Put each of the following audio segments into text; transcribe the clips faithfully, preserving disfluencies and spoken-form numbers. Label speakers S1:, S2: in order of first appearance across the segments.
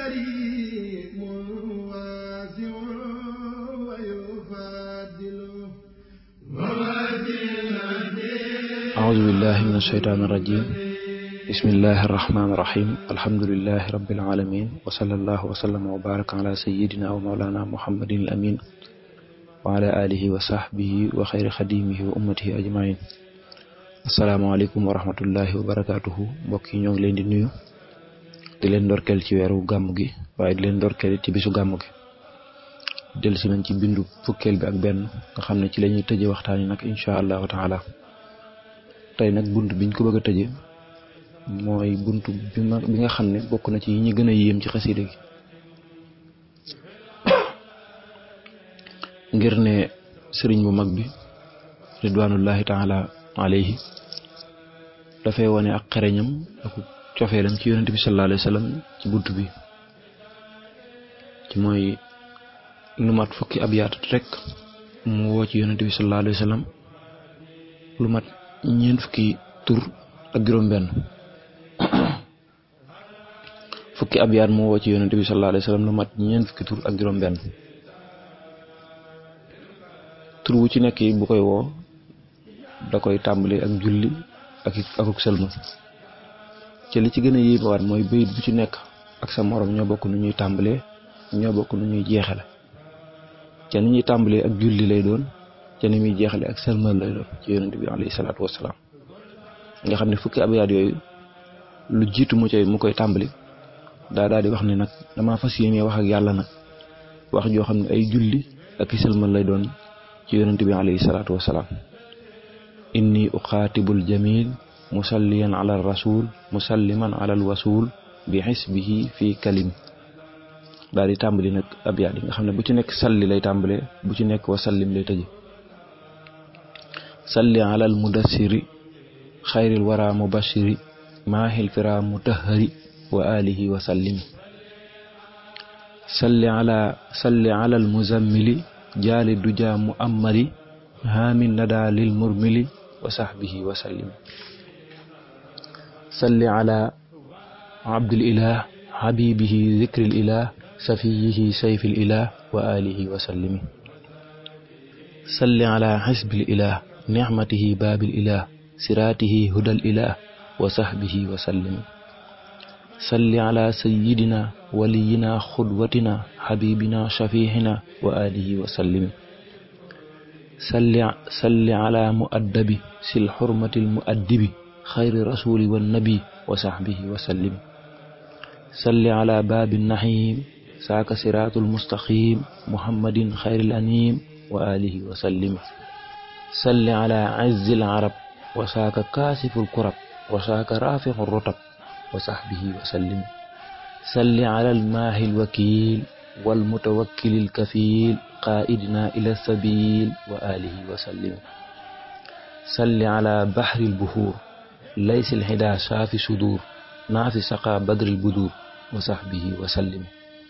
S1: كريم واسع ويفضل أعوذ بالله من الشيطان الرجيم بسم الله الرحمن الرحيم الحمد لله رب العالمين وصلى الله وسلم وبارك على سيدنا ومولانا محمد الأمين وعلى آله وصحبه وخير خديمه وأمته أجمعين السلام عليكم ورحمة الله وبركاته mbokk yi ñoo ngi leen di nuyu di leen ndorkel ci weeru gàmmu gi waaye di leen ndorkel ci bisu gàmmu gi del si nañ ci bindu fukkeel bi ak benn nga xam ne ci lañuy tëje waxtaan yi nag insha allahu taala tey nag bunt biñ ko bëgg a tëje mooy buntu bi ma bi nga xam ne bokk na ci yi ñu gën a yéem ci xasida gi ngir ne sëriñ bu mag bi ridwanullahi taala alayhi dafay wone ak xereñam ak cofeelam ci yonent bi sallallahu alayhi wasallam ci buntu bi ci mooy lu mat fukki abyaat rek mu woo ci yonent bi sallallahu alayhi wasallam lu mat ñeent fukki tur ak juróom benn fukki abyaat mu woo ci yonent bi sallallahu alayhi wasallam lu mat ñeent fukki tur ak juróom benn tur wu ci nekk bu koy woo da koy tàmbali ak julli ak akuk sëlmal ci li ci gën a yéemewaat mooy bayit bu ci nekk ak sa morom ñoo bokk nu ñuy tàmbalee ñoo bokk nu ñuy jeexale ca ni ñuy tàmbalee ak julli lay doon ca ni muy jeexale ak sëlmal lay doon ci yonent bi alayhi salaatu wassalaam nga xam ne fukki abyaat yooyu lu jiitu mu cay mu koy tàmbali daa daal di wax ne nag dama fas yéene wax ak yàlla nag wax joo xam ne ay julli ak sëlmal lay doon ci yonent bi alayhi salaatu wassalaam inni uqaatibul jamil musalliyan ala rasul musalliman ala al wasul bi xisbihi fi kalim daal di tàmbali nag abyaat yi nga xam ne bu ci nekk salli lay tàmbalee bu ci nekk wa sallim lay tëje salli ala al mudassiri xayril wara mubashiri maahil fira mutahhari wa alihi wa sallimi salli ala salli ala al muzammili jaali duja muammari haamin nada lil murmili wa sahbihi wa sallim salli ala abdil ilah habibihi zikril ilah safiyihi sayfil ilah wa alihi wa sallimi salli ala xisbil ilah ni'matihi babil ilah siratihi hudal ilah wa sahbihi wa sallimi salli ala sayyidina waliyina xudwatina habibina shafihina wa alihi wa sallimi salli salli ala muaddabi sil xurmatil muaddibi xayri rasuli wan nabi wa sahbihi wa sallim salli ala babin nahim saaka siratul mustaqim muhammadin xayril anim wa alihi wa sallim salli ala izzil arab wa saaka kaasiful kurab wa saaka rafi'ur rutab wa sahbihi wa sallim salli ala al maahil wakil wal mutawakkilil kafil qaa'idina ila sabil wa alihi wa sallim salli ala bahril buhur laysil hida saafi sudur naafi saqa badril budur wa sahbihi wa sallim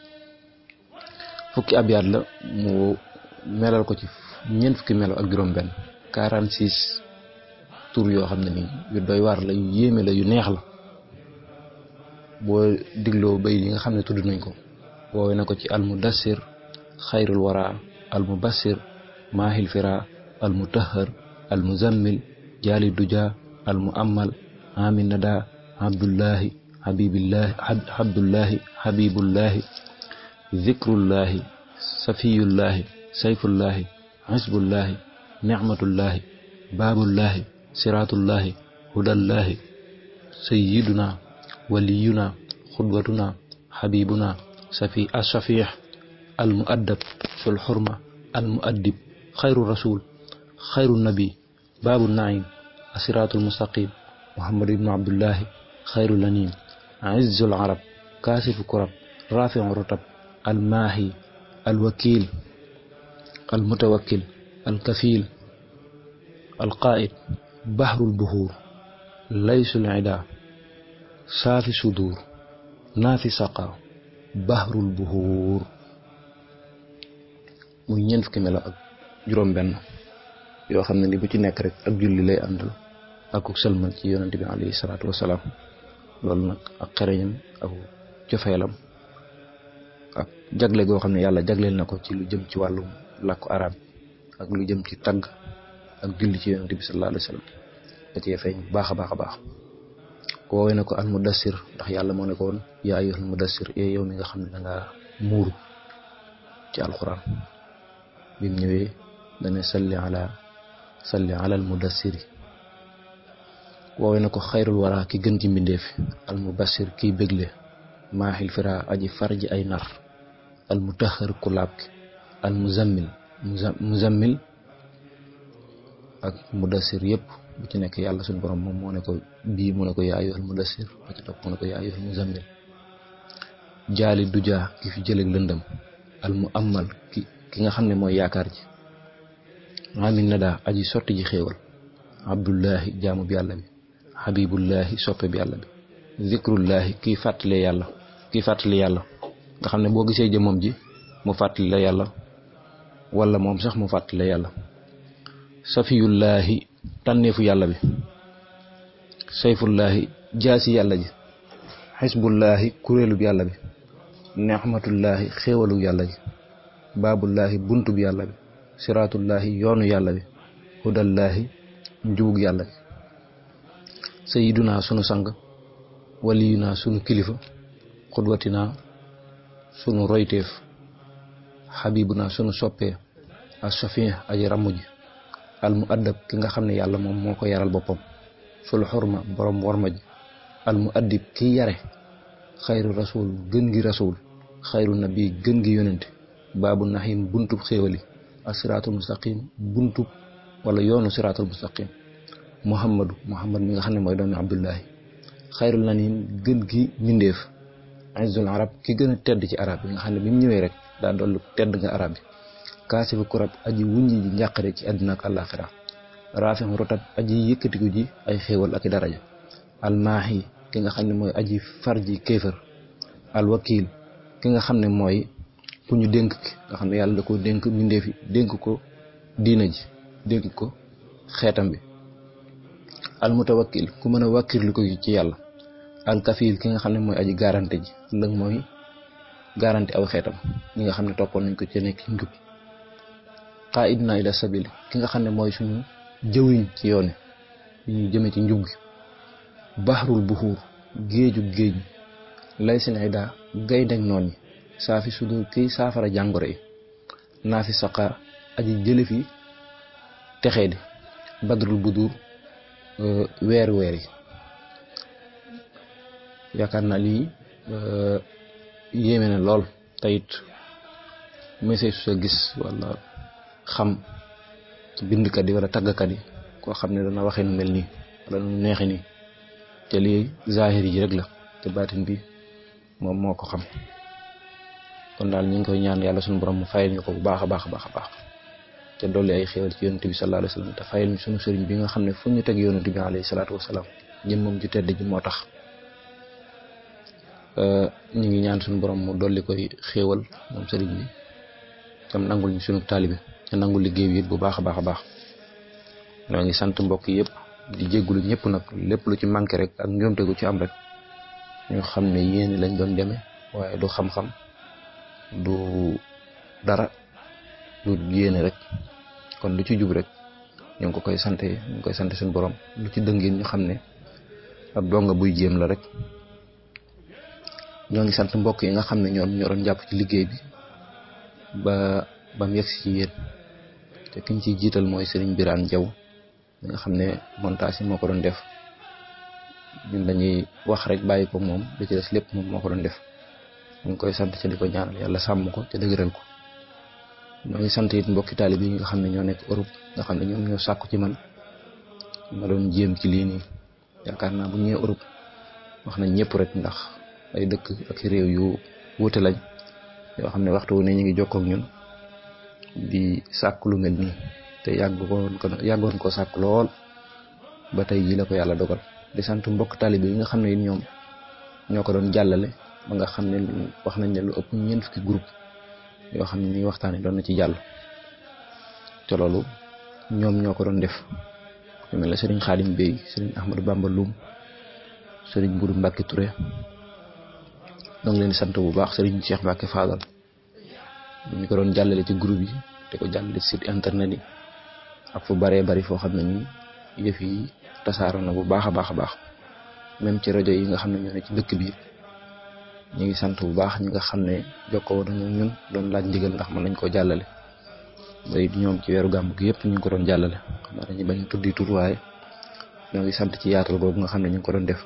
S1: fukki abyaat la mu melal ko ci ñeent fukki melo ak juróom benn quarante-six tur yoo xam ne nii yu doy waar la yu yéeme la yu neex la boo digloo bay yi nga xam ne tudd nañ ko woowe na ko ci al mudassir xayrul wara al mubassir maahil fira al mutahhar al muzammil jaali duja al muammal amin nada abdullahi habibillahi abdullahi habibullahi zikrullahi safiyullahi sayfullahi hisbullahi ni'matullahi babullahi siratullahi hudallahi sayyiduna waliyuna xudwatuna habibuna safi as-safih al muaddab fil hurma al muaddib xayru rasul xayru nabi babu naim asiratul mustaqim muhammad ibn abdullahi xayru lanim izzul arab kaasifu kurab rafi'u rutab al maahi al wakil al mutawakkil al kafil al qaa'id bahrul buhur laysul ida saafi sudur naafi saqa bahrul buhur muy ñeent fukki melo ak juróom benn yoo xam ne ni bu ci nekk rek ak julli lay àndal ak ku sëlmal ci yonent bi alayhi salaatu wasalaam loolu nag ak xereñam ak cofeelam ak jagle goo xam ne yàlla jagleel na ko ci lu jëm ci wàllu làkku arab ak lu jëm ci tagg ak julli ci yonent bi sallallahu alayhi wa sallam da cee feeñ bu baax a baax a baax woowee na ko al mudassir ndax yàlla moo ne ko woon yaa ayyuhal mudassir ee yow mi nga xam ne da ngaa muuru ci alquran bi mu ñëwee dane salli ala salli ala al mudassiri woowee na ko xayrul wara ki gën ci mbindeef al mubassir kiy bégle maaxil fira aji farji ay nar al mutahhar ku laab ki al muzammil muzammil ak mudassir yépp bu ci nekk yàlla suñu borom moom moo ne ko bii mu ne ko yaa ayyuhal mudassir ba ci topp mu ne ko yaa ayyuhal muzammil jaali dujaa ki fi jëleg lëndëm al mu amal ki ki nga xam ne mooy yaakaar ji amin nada aji sotti ji xéewal abdullahi jaamu bi yàlla bi habibullahi soppe bi yàlla bi zikrullahi kiy fàttale yàlla kiy fàttali yàlla nga xam ne boo gisee jëmmam ji mu fàttali la yàlla wala moom sax mu fàttali la yàlla safiyullahi tànneefu yàlla bi sayfullahi jaasi yàlla ji xisbullahi kuréelu bi yàlla bi neexmatullahi xéewalu yàlla ji baabullahi buntu bi yàlla bi siraatullahi yoonu yàlla bi hudallahi njubug yàlla bi sayiduna sunu sang waliyuna sunu kilifa xudwatina sunu royteef xabibuna sunu soppee as-safi aji ramu ji al mu addab ki nga xam ne yàlla moom moo ko yaral boppam sul xurma borom worma ji al mu addib kiy yare xayru rasul gën gi rasul xayru nabi gën gi yonente baabu naxim buntub xéewali ak siraatul mustaqim buntub wala yoonu siraatul mustaqim muhammadu muhammad mi nga xam ne mooy doomi abdullahi xayrul nanin gën gi mindeef izzul arab ki gën a tedd ci arab yi nga xam ne bi mu ñëwee rek daa dollu tedd nga arab bi kaasifu kurab aji wuññi ji njàqare ci àddina ak àllaaxira raafixu rotab aji yëkkatiku ji ay xéewal ak i daraja almaahi ki nga xam ne mooy aji far ji kéefër alwakiil ki nga xam ne mooy ku ñu dénk ki nga xam ne yàlla da ko dénk mbindeef yi dénk ko diina ji dénk ko xeetam bi almutawakkil ku mën a wàkkirlu ko ci yàlla alkafiil ki nga xam ne mooy aji garanti ji ëllëg mooy garanti aw xeetam ñi nga xam ne toppoon nañ ko ci nekk ci njub qaidna ila sabil ki nga xam ne mooy suñu jëwiñ ci yoone ñu jëme ci njub gi bahrul buxuur géeju géej lay seen ida gaynde noon yi saafi sudur kiy saafara jàngoro yi naafi saqa aji jële fi texee di badrul budur weer weer yi yaakaar naa lii yéeme na lool tayit message su sa gis wala xam ci bindkat yi wala tàggkat yi koo xam ne dana waxee nu mel nii wala nu neexi nii te lii zahir yi rek la te baatin bi moom moo ko xam kon daal ñu ngi koy ñaan yàlla suñu borom mu fayal ñu ko bu baax a baax a baax a baax te dolli ay xéewal ci yonent bi sallallahu alayhi wa sallam te fayal ñu suñu sëriñ bi nga xam ne fu ñu teg yonent bi alayhi salaatu wasalaam ñun moom ju tedd ji moo tax ñu ngi ñaan suñu borom mu dolli koy xéewal moom sëriñ bi tam nangul ñu suñu taalibe te nangul liggéey bi it bu baax a baax a baax ñoo ngi sant mbokk yëpp di jéggulu ñëpp nag lépp lu ci manqué rek ak njuumte gu ci am rek ñu xam ne yéen lañ doon demee waaye du xam-xam du dara du yéene rek kon lu ci jub rek ñu ngi ko koy sante ñu ngi koy sante suñu borom lu ci dëngin ñu xam ne ab donga buy jéem la rek ñoo ngi sant mbokk yi nga xam ne ñoom ñoo doon jàpp ci liggéey bi ba ba mu yegsi ci yéen te kiñ ciy jiital mooy Serigne Birane Diaw nga xam ne montage yi moo ko doon def ñun dañuy wax rek bàyyi ko moom da ci des lépp moom moo ko doon def ñu ngi koy sant ci di ko ñaanal yàlla sàmm ko te dëgëral ko ñoo ngi sant it mbokki taalib yi nga xam ne ñoo nekk Europe nga xam ne ñoom ñoo sàkku ci man ma doon jéem ci lii nii yaakaar naa bu ñëwee Europe wax nañ ñëpp rek ndax ay dëkk ak réew yu wuute lañ yoo xam ne waxtu wu ne ñu ngi jokkoo ak ñun di sàkk lu mel nii te yàggoon ko yàggoon ko sàkk lool ba tey jii la ko yàlla dogal di sant mbokk taalibe yi nga xam ne ñoom ñoo ko doon jàllale ba nga xam ne wax nañ ne lu ëpp ñeent fukki groupe yoo xam ne ni waxtaanee doon na ci jàll te loolu ñoom ñoo ko doon def ku mel ne Serigne Khadim Bey Serigne Ahmadou Bamba Loum Serigne Boudou Mbacke Touré ñoo ngi leen di sant bu baax Serigne Cheikh Mbacke Fadal ñu ko doon jàllale ci groupe yi te ko jàllale ci site internet yi ak fu baree bari foo xam ne nii yëf yi tasaaroo na bu baax a baax a baax même ci rajo yi nga xam ne ñoo ne ci dëkk bi ñu ngi sant bu baax ñi nga xam ne jokkoo nañu ñun doon laaj ndigal ndax mën nañ koo jàllale day ñoom ci weeru gàmm gi yëpp ñu ngi ko doon jàllale xam naa dañuy bañ a tuddi tur waaye ñoo ngi sant ci yaatal googu nga xam ne ñu ngi ko doon def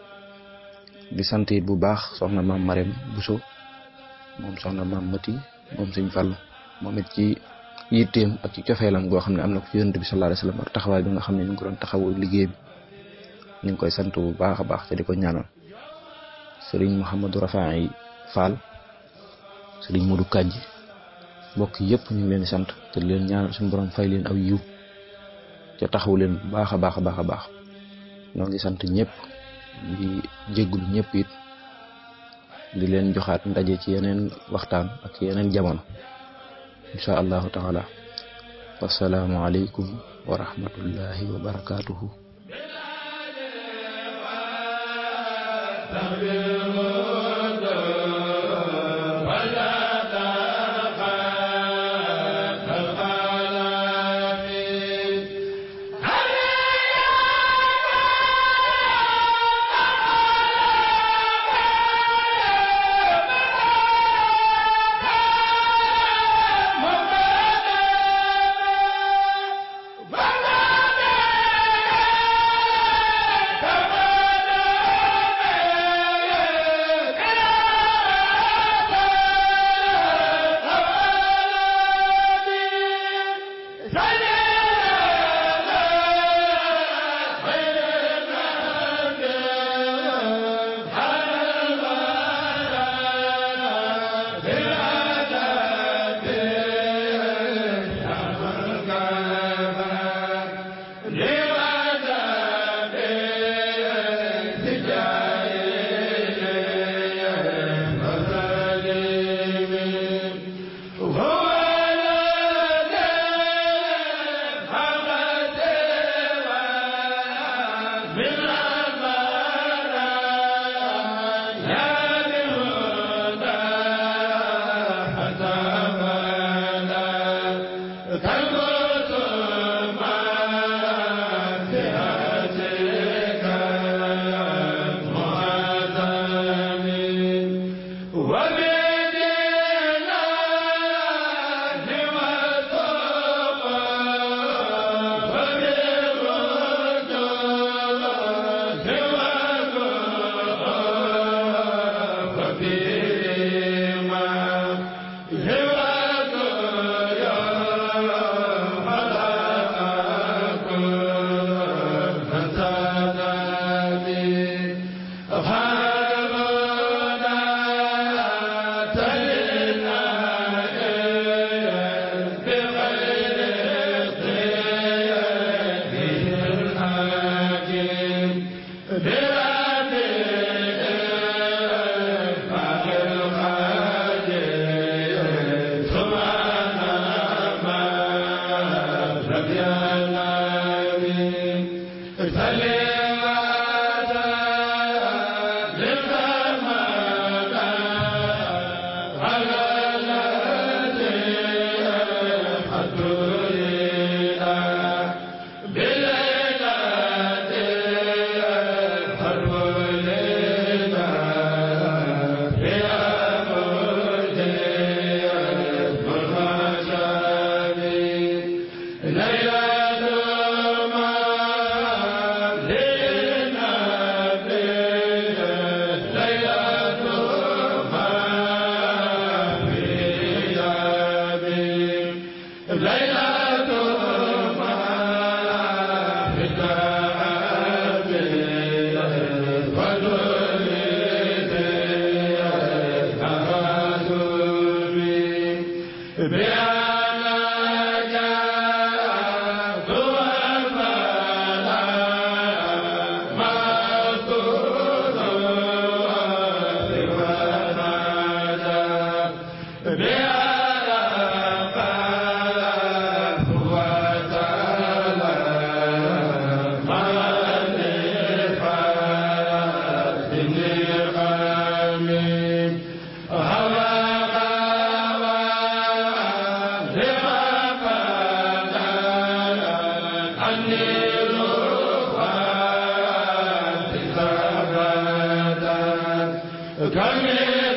S1: di sant it bu baax soxna maam Marème Bousso moom soxna maam Mati moom Sëñ Fallu moom it ci yitteem ak ci cofeelam goo xam ne am na ko ci Yonent bi sallallahu alayhi wasallam ak taxawaay bi nga xam ne ñu ngi ko doon taxawu liggéey bi ñu ngi koy sant bu baax a baax te di ko ñaanal Serigne Mouhamadou Rafaay Fall Serigne Modou Kadji mbokk yëpp ñu ngi leen di sant te leen ñaanal suñu borom fay leen aw yiw te taxawu leen bu baax a baax a baax a baax ñoo ngi sant ñëpp di jéggulu ñëpp it di leen joxaat ndaje ci yeneen waxtaan ak yeneen jamono insha allahu taala wassalaamu aleykum wa rahmatullahi wa barakatuhu
S2: Be كمل